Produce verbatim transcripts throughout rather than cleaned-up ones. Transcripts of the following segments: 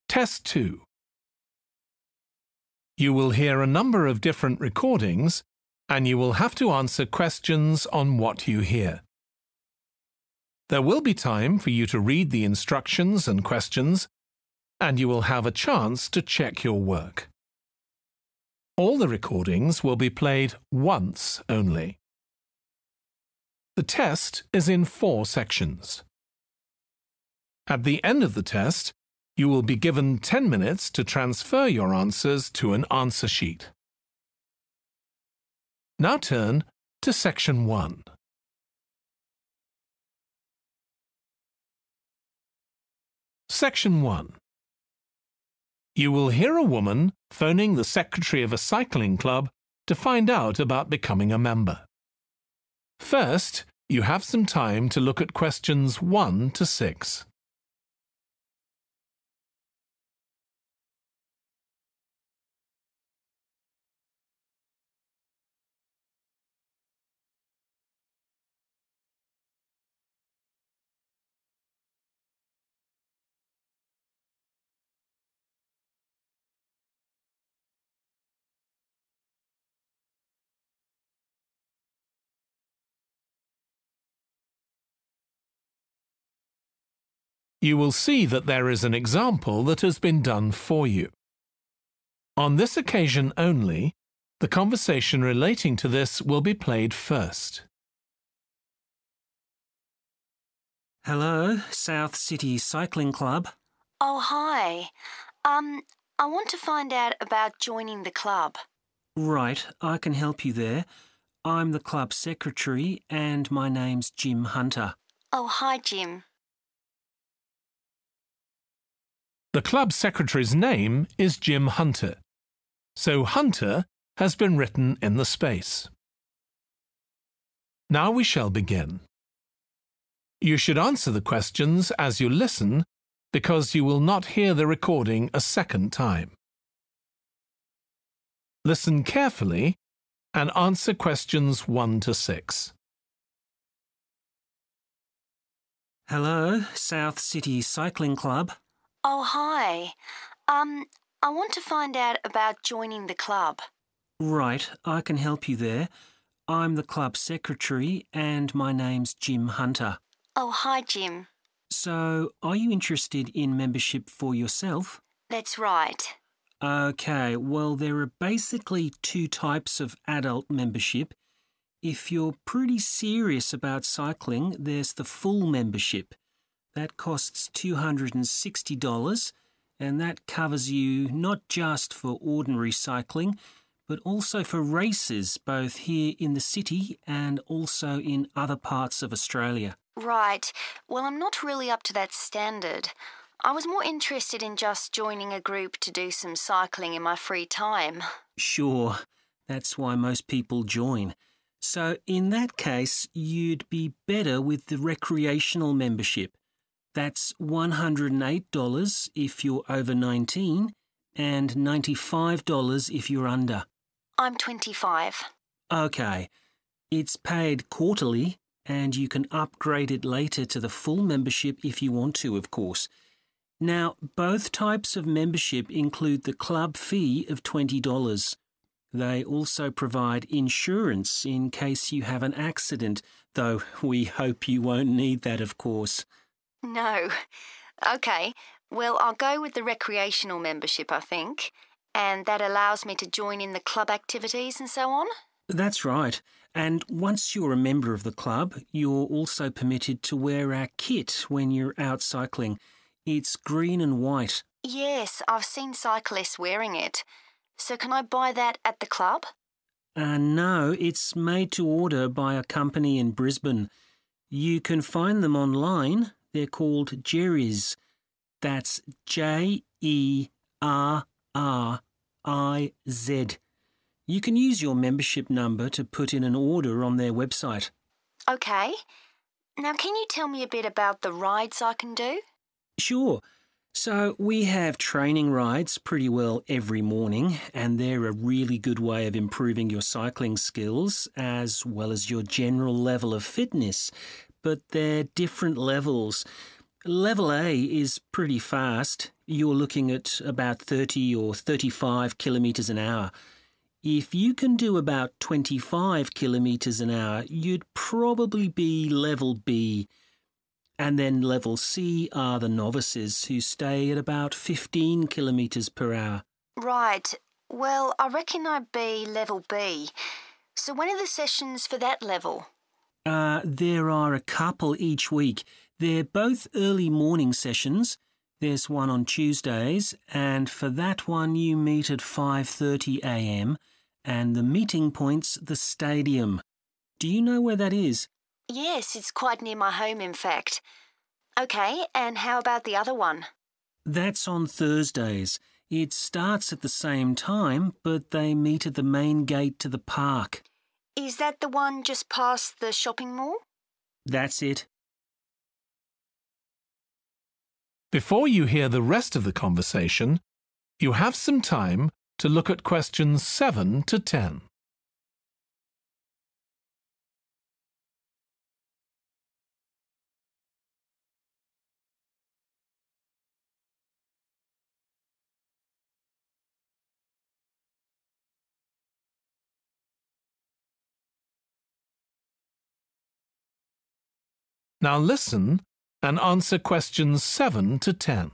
Test two. You will hear a number of different recordings and you will have to answer questions on what you hear. There will be time for you to read the instructions and questions, and you will have a chance to check your work. All the recordings will be played once only. The test is in four sections. At the end of the test, you will be given ten minutes to transfer your answers to an answer sheet. Now turn to Section one. Section one. You will hear a woman phoning the secretary of a cycling club to find out about becoming a member. First, you have some time to look at questions one to six. You will see that there is an example that has been done for you. On this occasion only, the conversation relating to this will be played first. Hello, South City Cycling Club. Oh, hi. Um, I want to find out about joining the club. Right, I can help you there. I'm the club secretary and my name's Jim Hunter. Oh, hi, Jim. The club secretary's name is Jim Hunter, so Hunter has been written in the space. Now we shall begin. You should answer the questions as you listen because you will not hear the recording a second time. Listen carefully and answer questions one to six. Hello, South City Cycling Club. Oh, hi. Um, I want to find out about joining the club. Right, I can help you there. I'm the club secretary and my name's Jim Hunter. Oh, hi, Jim. So, are you interested in membership for yourself? That's right. OK, well, there are basically two types of adult membership. If you're pretty serious about cycling, there's the full membership. That costs two hundred sixty dollars, and that covers you not just for ordinary cycling, but also for races both here in the city and also in other parts of Australia. Right. Well, I'm not really up to that standard. I was more interested in just joining a group to do some cycling in my free time. Sure, that's why most people join. So in that case, you'd be better with the recreational membership. That's one hundred eight dollars if you're over nineteen and ninety-five dollars if you're under. I'm twenty-five. OK. It's paid quarterly and you can upgrade it later to the full membership if you want to, of course. Now, both types of membership include the club fee of twenty dollars. They also provide insurance in case you have an accident, though we hope you won't need that, of course. No. OK, well, I'll go with the recreational membership, I think, and that allows me to join in the club activities and so on? That's right. And once you're a member of the club, you're also permitted to wear our kit when you're out cycling. It's green and white. Yes, I've seen cyclists wearing it. So can I buy that at the club? Uh, no, it's made to order by a company in Brisbane. You can find them online. They're called Jerry's. That's J E R R I Z. You can use your membership number to put in an order on their website. OK. Now, can you tell me a bit about the rides I can do? Sure. So we have training rides pretty well every morning, and they're a really good way of improving your cycling skills as well as your general level of fitness. But they're different levels. Level A is pretty fast. You're looking at about thirty or thirty-five kilometres an hour. If you can do about twenty-five kilometres an hour, you'd probably be level B. And then level C are the novices who stay at about fifteen kilometres per hour. Right. Well, I reckon I'd be level B. So when are the sessions for that level? Uh, there are a couple each week. They're both early morning sessions. There's one on Tuesdays, and for that one you meet at five thirty a m, and the meeting point's the stadium. Do you know where that is? Yes, it's quite near my home, in fact. OK, and how about the other one? That's on Thursdays. It starts at the same time, but they meet at the main gate to the park. Is that the one just past the shopping mall? That's it. Before you hear the rest of the conversation, you have some time to look at questions seven to ten. Now listen and answer questions seven to ten.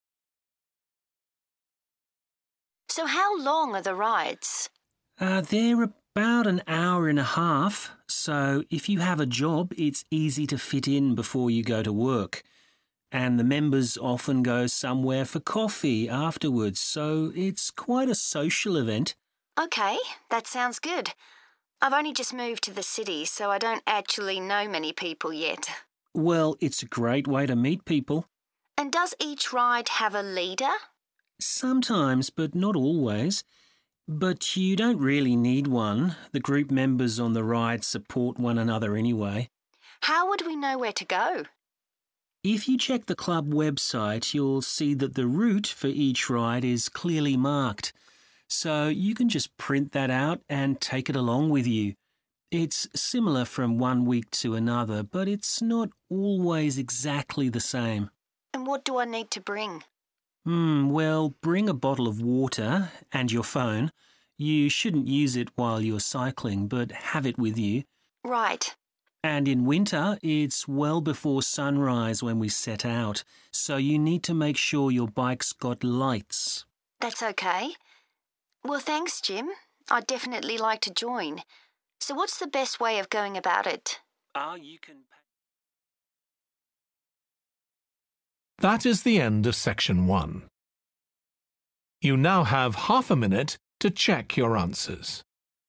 So how long are the rides? Uh, they're about an hour and a half, so if you have a job, it's easy to fit in before you go to work. And the members often go somewhere for coffee afterwards, so it's quite a social event. OK, that sounds good. I've only just moved to the city, so I don't actually know many people yet. Well, it's a great way to meet people. And does each ride have a leader? Sometimes, but not always. But you don't really need one. The group members on the ride support one another anyway. How would we know where to go? If you check the club website, you'll see that the route for each ride is clearly marked. So you can just print that out and take it along with you. It's similar from one week to another, but it's not always exactly the same. And what do I need to bring? Hmm, well, bring a bottle of water and your phone. You shouldn't use it while you're cycling, but have it with you. Right. And in winter, it's well before sunrise when we set out, so you need to make sure your bike's got lights. That's OK. Well, thanks, Jim. I'd definitely like to join. So what's the best way of going about it? Ah, you can... That is the end of section one. You now have half a minute to check your answers.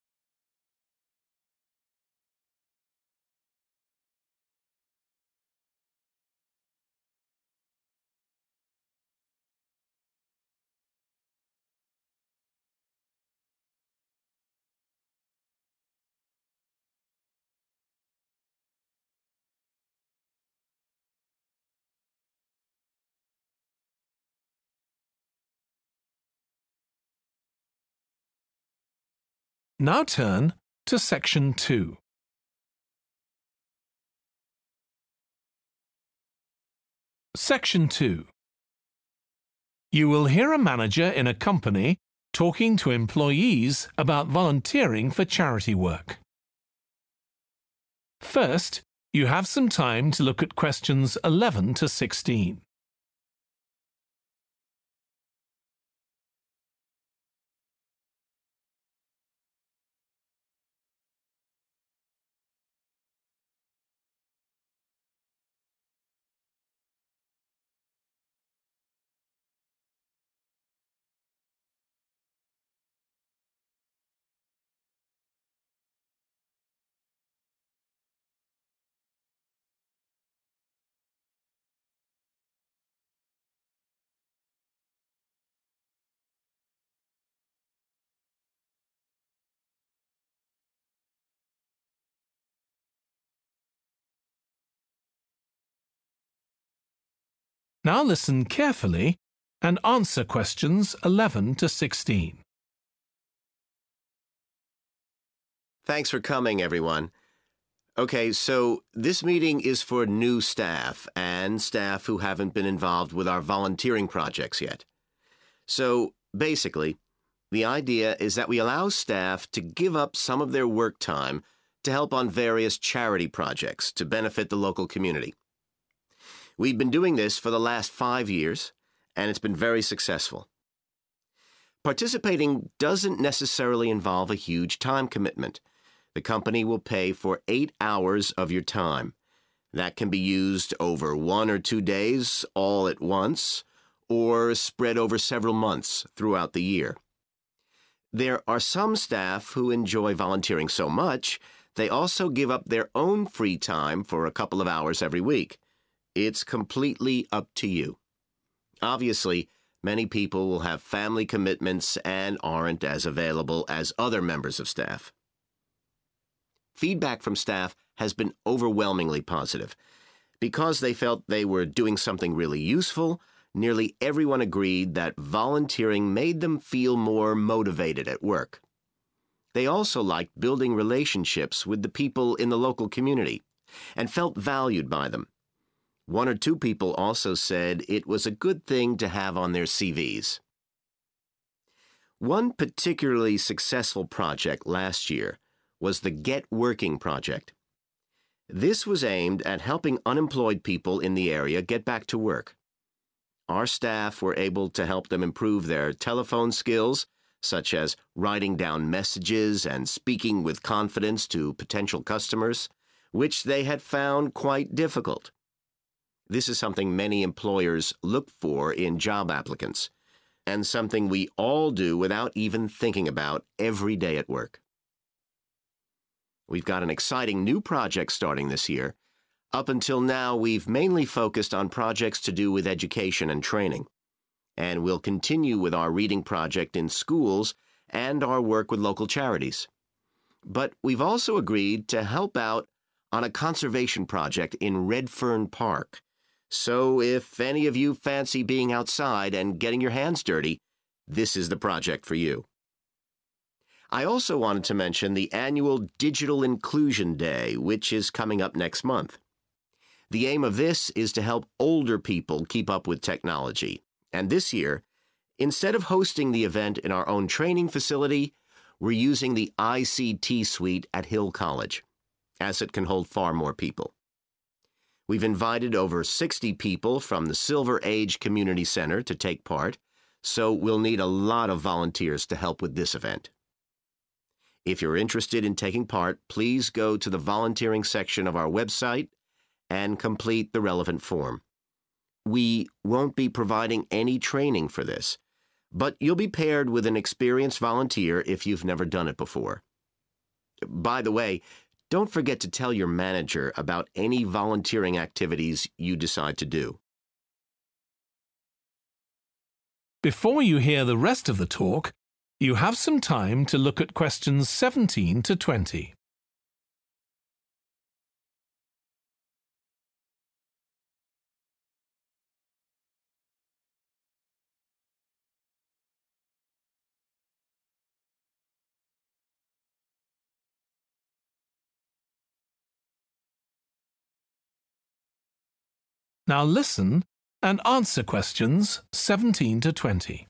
Now turn to section two. Section two. You will hear a manager in a company talking to employees about volunteering for charity work. First, you have some time to look at questions eleven to sixteen. Now listen carefully and answer questions eleven to sixteen. Thanks for coming, everyone. Okay, so this meeting is for new staff and staff who haven't been involved with our volunteering projects yet. So basically, the idea is that we allow staff to give up some of their work time to help on various charity projects to benefit the local community. We've been doing this for the last five years, and it's been very successful. Participating doesn't necessarily involve a huge time commitment. The company will pay for eight hours of your time. That can be used over one or two days all at once, or spread over several months throughout the year. There are some staff who enjoy volunteering so much, they also give up their own free time for a couple of hours every week. It's completely up to you. Obviously, many people will have family commitments and aren't as available as other members of staff. Feedback from staff has been overwhelmingly positive. Because they felt they were doing something really useful, nearly everyone agreed that volunteering made them feel more motivated at work. They also liked building relationships with the people in the local community and felt valued by them. One or two people also said it was a good thing to have on their C Vs. One particularly successful project last year was the Get Working project. This was aimed at helping unemployed people in the area get back to work. Our staff were able to help them improve their telephone skills, such as writing down messages and speaking with confidence to potential customers, which they had found quite difficult. This is something many employers look for in job applicants, and something we all do without even thinking about every day at work. We've got an exciting new project starting this year. Up until now, we've mainly focused on projects to do with education and training. And we'll continue with our reading project in schools and our work with local charities. But we've also agreed to help out on a conservation project in Redfern Park. So if any of you fancy being outside and getting your hands dirty, this is the project for you. I also wanted to mention the annual Digital Inclusion Day, which is coming up next month. The aim of this is to help older people keep up with technology. And this year, instead of hosting the event in our own training facility, we're using the I C T suite at Hill College, as it can hold far more people. We've invited over sixty people from the Silver Age Community Center to take part, so we'll need a lot of volunteers to help with this event. If you're interested in taking part, please go to the volunteering section of our website and complete the relevant form. We won't be providing any training for this, but you'll be paired with an experienced volunteer if you've never done it before. By the way, don't forget to tell your manager about any volunteering activities you decide to do. Before you hear the rest of the talk, you have some time to look at questions seventeen to twenty. Now listen and answer questions seventeen to twenty.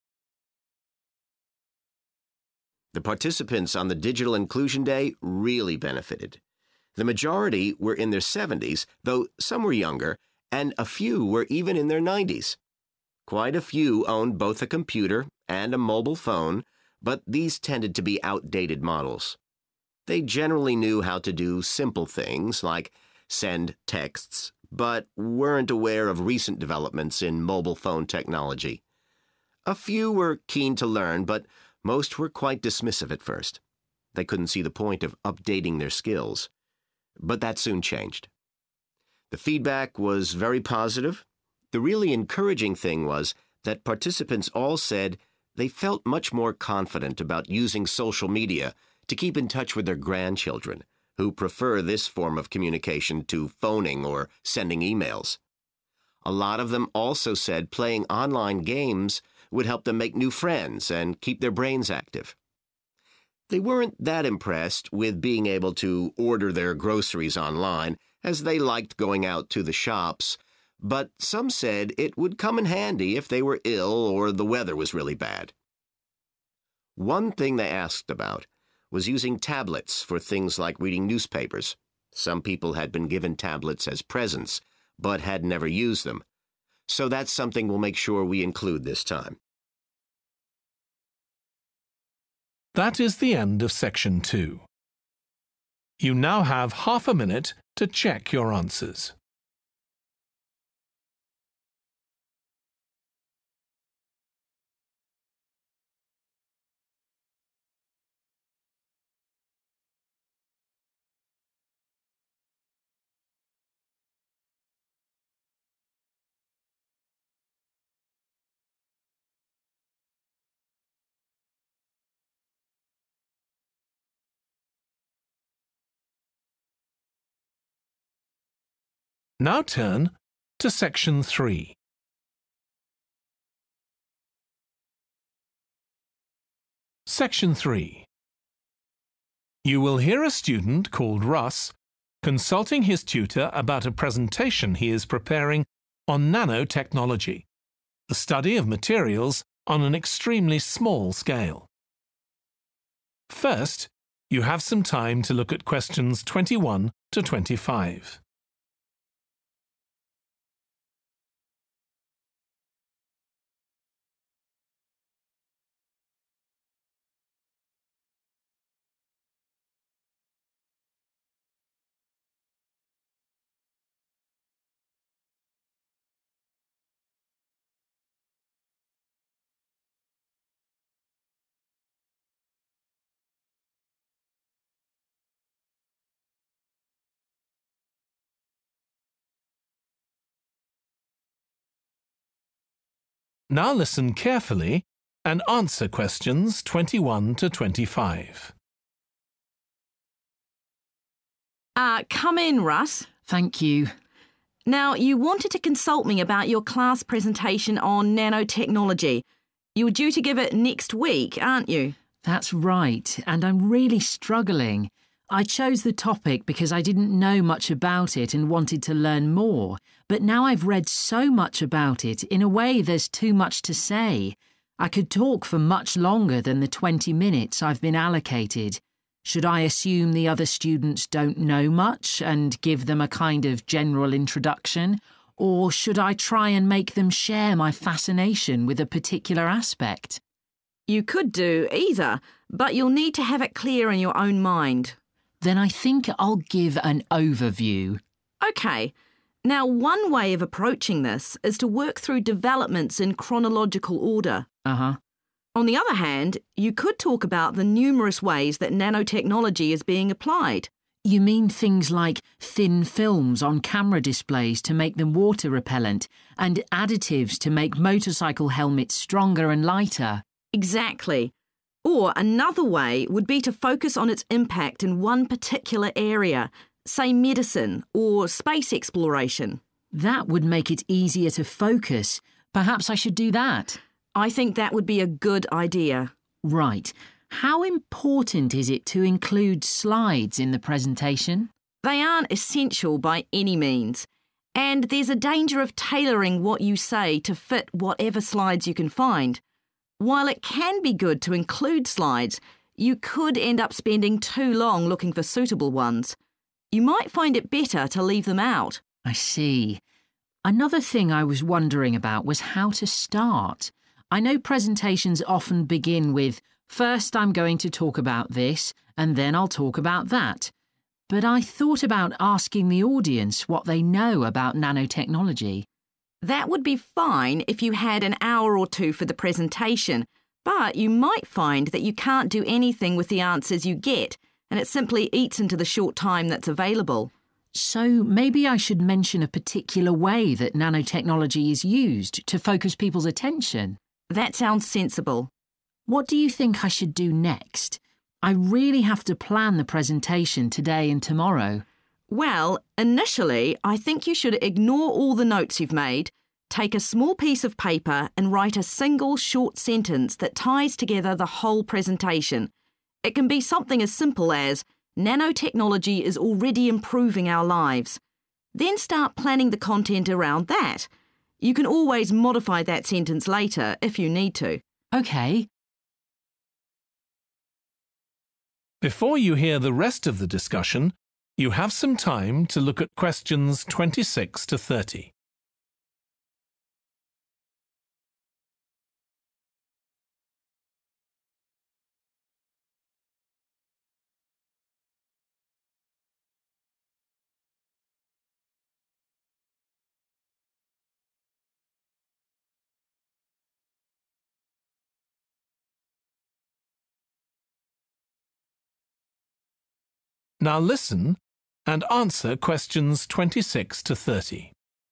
The participants on the Digital Inclusion Day really benefited. The majority were in their seventies, though some were younger, and a few were even in their nineties. Quite a few owned both a computer and a mobile phone, but these tended to be outdated models. They generally knew how to do simple things like send texts, but weren't aware of recent developments in mobile phone technology. A few were keen to learn, but most were quite dismissive at first. They couldn't see the point of updating their skills. But that soon changed. The feedback was very positive. The really encouraging thing was that participants all said they felt much more confident about using social media to keep in touch with their grandchildren, who prefer this form of communication to phoning or sending emails. A lot of them also said playing online games would help them make new friends and keep their brains active. They weren't that impressed with being able to order their groceries online, as they liked going out to the shops, but some said it would come in handy if they were ill or the weather was really bad. One thing they asked about was using tablets for things like reading newspapers. Some people had been given tablets as presents, but had never used them. So that's something we'll make sure we include this time. That is the end of section two. You now have half a minute to check your answers. Now turn to section three. Section three. You will hear a student called Russ consulting his tutor about a presentation he is preparing on nanotechnology, the study of materials on an extremely small scale. First, you have some time to look at questions twenty-one to twenty-five. Now listen carefully and answer questions twenty-one to twenty-five. Uh, come in, Russ. Thank you. Now, you wanted to consult me about your class presentation on nanotechnology. You were due to give it next week, aren't you? That's right, and I'm really struggling. I chose the topic because I didn't know much about it and wanted to learn more, but now I've read so much about it, in a way there's too much to say. I could talk for much longer than the twenty minutes I've been allocated. Should I assume the other students don't know much and give them a kind of general introduction, or should I try and make them share my fascination with a particular aspect? You could do either, but you'll need to have it clear in your own mind. Then I think I'll give an overview. OK. Now, one way of approaching this is to work through developments in chronological order. Uh-huh. On the other hand, you could talk about the numerous ways that nanotechnology is being applied. You mean things like thin films on camera displays to make them water repellent and additives to make motorcycle helmets stronger and lighter? Exactly. Or another way would be to focus on its impact in one particular area, say medicine or space exploration. That would make it easier to focus. Perhaps I should do that. I think that would be a good idea. Right. How important is it to include slides in the presentation? They aren't essential by any means, and there's a danger of tailoring what you say to fit whatever slides you can find. While it can be good to include slides, you could end up spending too long looking for suitable ones. You might find it better to leave them out. I see. Another thing I was wondering about was how to start. I know presentations often begin with, first I'm going to talk about this, and then I'll talk about that. But I thought about asking the audience what they know about nanotechnology. That would be fine if you had an hour or two for the presentation, but you might find that you can't do anything with the answers you get, and it simply eats into the short time that's available. So maybe I should mention a particular way that nanotechnology is used to focus people's attention. That sounds sensible. What do you think I should do next? I really have to plan the presentation today and tomorrow. Well, initially, I think you should ignore all the notes you've made, take a small piece of paper and write a single short sentence that ties together the whole presentation. It can be something as simple as, nanotechnology is already improving our lives. Then start planning the content around that. You can always modify that sentence later if you need to. OK. Before you hear the rest of the discussion, you have some time to look at questions twenty-six to thirty. Now listen and answer questions twenty-six to thirty.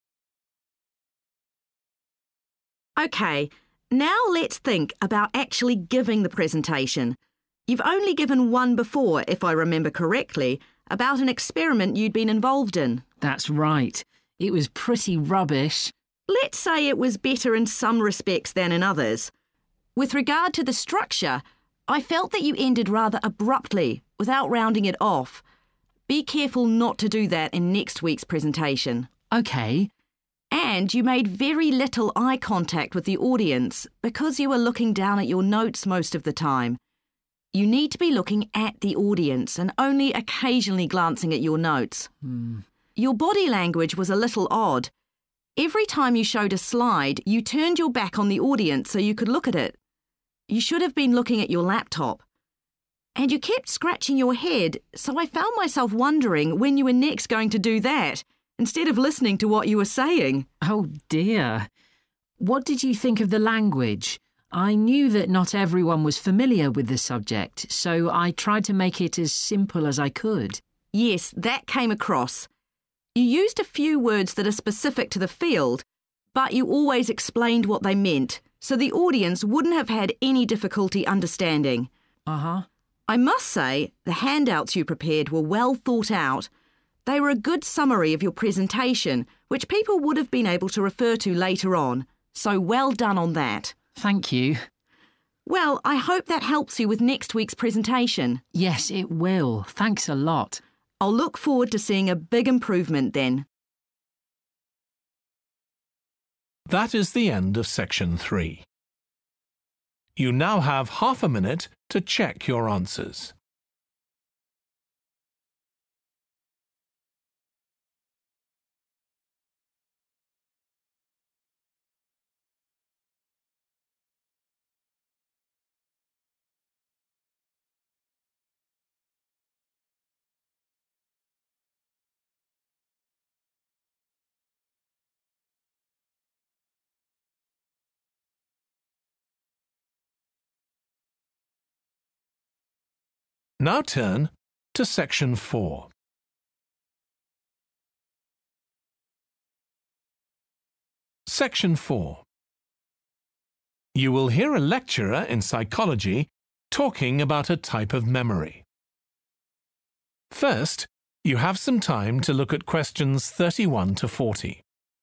OK, now let's think about actually giving the presentation. You've only given one before, if I remember correctly, about an experiment you'd been involved in. That's right. It was pretty rubbish. Let's say it was better in some respects than in others. With regard to the structure, I felt that you ended rather abruptly, without rounding it off. Be careful not to do that in next week's presentation. OK. And you made very little eye contact with the audience because you were looking down at your notes most of the time. You need to be looking at the audience and only occasionally glancing at your notes. Hmm. Your body language was a little odd. Every time you showed a slide, you turned your back on the audience so you could look at it. You should have been looking at your laptop. And you kept scratching your head, so I found myself wondering when you were next going to do that, instead of listening to what you were saying. Oh dear. What did you think of the language? I knew that not everyone was familiar with the subject, so I tried to make it as simple as I could. Yes, that came across. You used a few words that are specific to the field, but you always explained what they meant, so the audience wouldn't have had any difficulty understanding. Uh-huh. I must say, the handouts you prepared were well thought out. They were a good summary of your presentation, which people would have been able to refer to later on, so well done on that. Thank you. Well, I hope that helps you with next week's presentation. Yes, it will. Thanks a lot. I'll look forward to seeing a big improvement then. That is the end of section three. You now have half a minute to check your answers. Now turn to section four. Section four. You will hear a lecturer in psychology talking about a type of memory. First, you have some time to look at questions thirty-one to forty.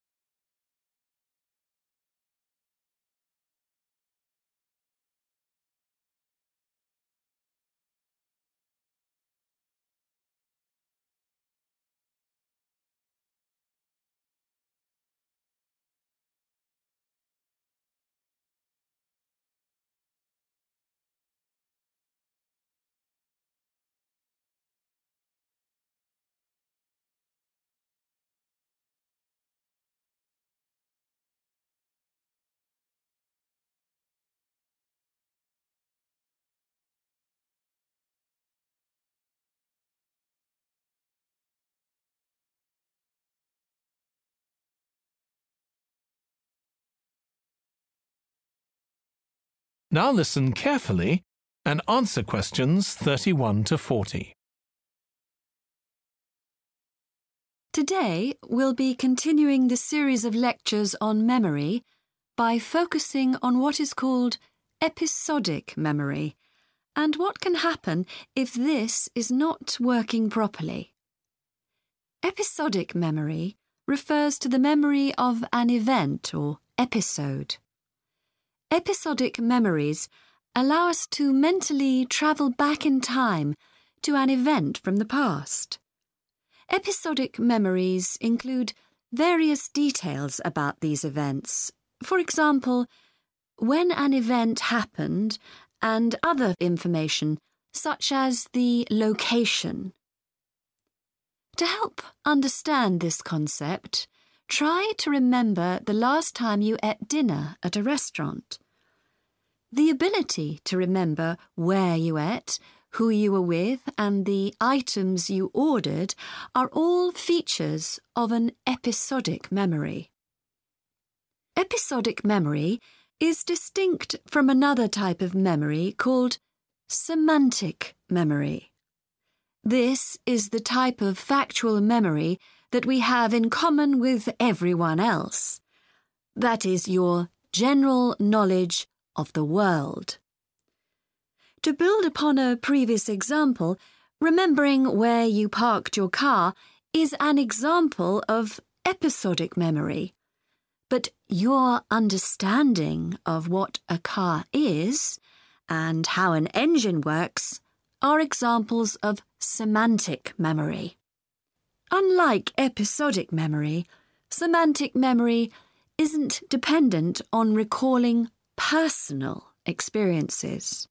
Now listen carefully and answer questions thirty-one to forty. Today, we'll be continuing the series of lectures on memory by focusing on what is called episodic memory and what can happen if this is not working properly. Episodic memory refers to the memory of an event or episode. Episodic memories allow us to mentally travel back in time to an event from the past. Episodic memories include various details about these events. For example, when an event happened and other information such as the location. To help understand this concept, try to remember the last time you ate dinner at a restaurant. The ability to remember where you ate, who you were with, and the items you ordered are all features of an episodic memory. Episodic memory is distinct from another type of memory called semantic memory. This is the type of factual memory that we have in common with everyone else. That is your general knowledge of the world. To build upon a previous example, remembering where you parked your car is an example of episodic memory. But your understanding of what a car is and how an engine works are examples of semantic memory. Unlike episodic memory, semantic memory isn't dependent on recalling personal experiences.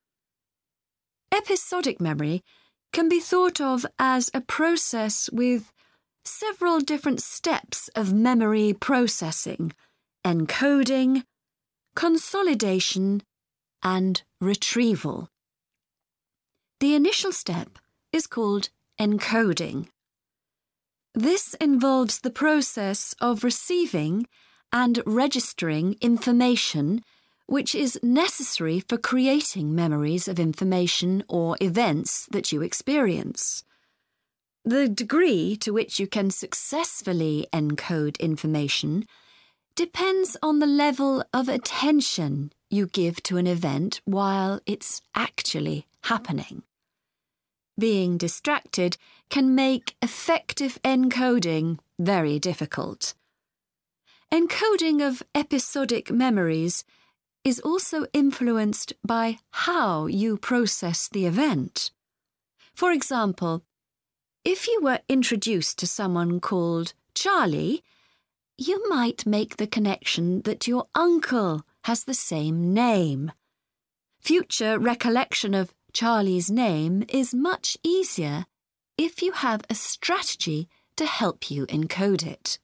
Episodic memory can be thought of as a process with several different steps of memory processing, encoding, consolidation, and retrieval. The initial step is called encoding. This involves the process of receiving and registering information which is necessary for creating memories of information or events that you experience. The degree to which you can successfully encode information depends on the level of attention you give to an event while it's actually happening. Being distracted can make effective encoding very difficult. Encoding of episodic memories is also influenced by how you process the event. For example, if you were introduced to someone called Charlie, you might make the connection that your uncle has the same name. Future recollection of Charlie's name is much easier if you have a strategy to help you encode it.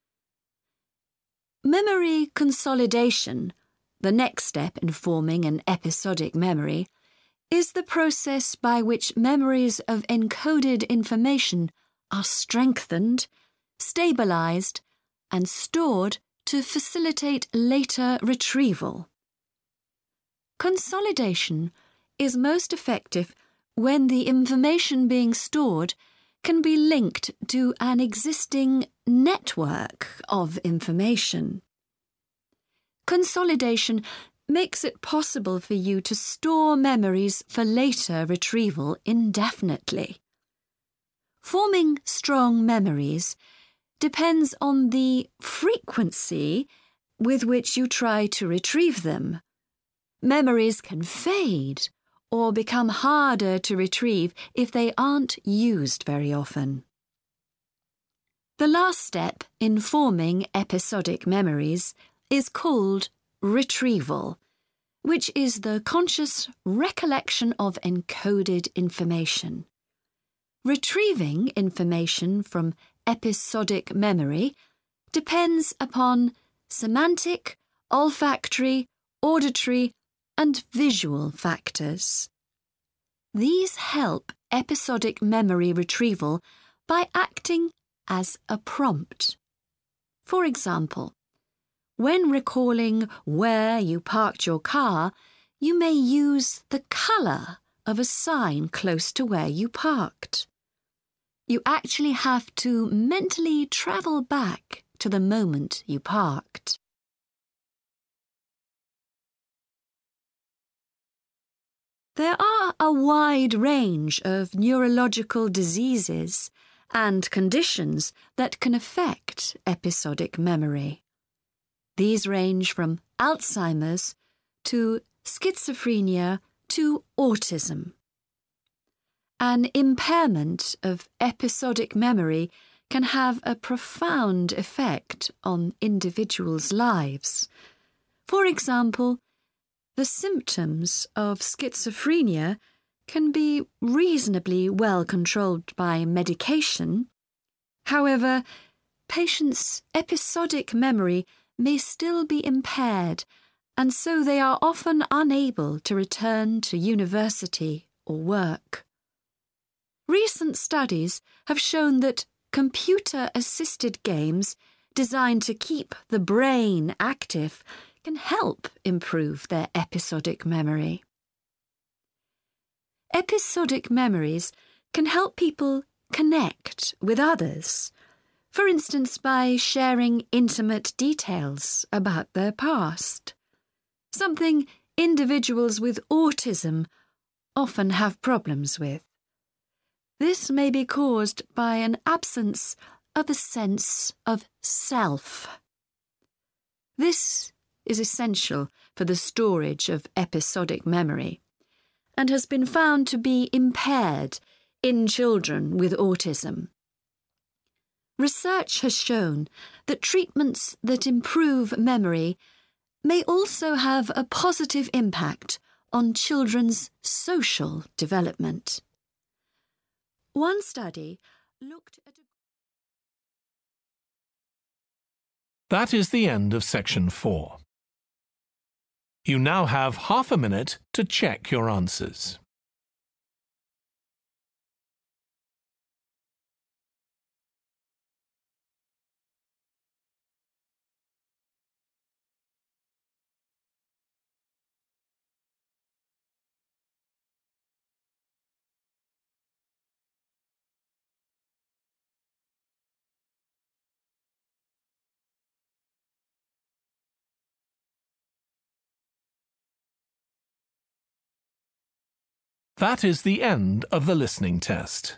Memory consolidation, the next step in forming an episodic memory, is the process by which memories of encoded information are strengthened, stabilized, and stored to facilitate later retrieval. Consolidation is most effective when the information being stored can be linked to an existing network of information. Consolidation makes it possible for you to store memories for later retrieval indefinitely. Forming strong memories depends on the frequency with which you try to retrieve them. Memories can fade or become harder to retrieve if they aren't used very often. The last step in forming episodic memories is called retrieval, which is the conscious recollection of encoded information. Retrieving information from episodic memory depends upon semantic, olfactory, auditory, and visual factors. These help episodic memory retrieval by acting as a prompt. For example, when recalling where you parked your car, you may use the colour of a sign close to where you parked. You actually have to mentally travel back to the moment you parked. There are a wide range of neurological diseases and conditions that can affect episodic memory. These range from Alzheimer's to schizophrenia to autism. An impairment of episodic memory can have a profound effect on individuals' lives. For example, the symptoms of schizophrenia can be reasonably well controlled by medication. However, patients' episodic memory may still be impaired, and so they are often unable to return to university or work. Recent studies have shown that computer-assisted games designed to keep the brain active can help improve their episodic memory. Episodic memories can help people connect with others, for instance by sharing intimate details about their past, something individuals with autism often have problems with. This may be caused by an absence of a sense of self. This is essential for the storage of episodic memory and has been found to be impaired in children with autism. Research has shown that treatments that improve memory may also have a positive impact on children's social development. One study looked at a... That is the end of section four. You now have half a minute to check your answers. That is the end of the listening test.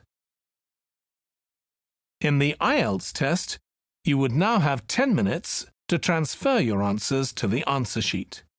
In the I E L T S test, you would now have ten minutes to transfer your answers to the answer sheet.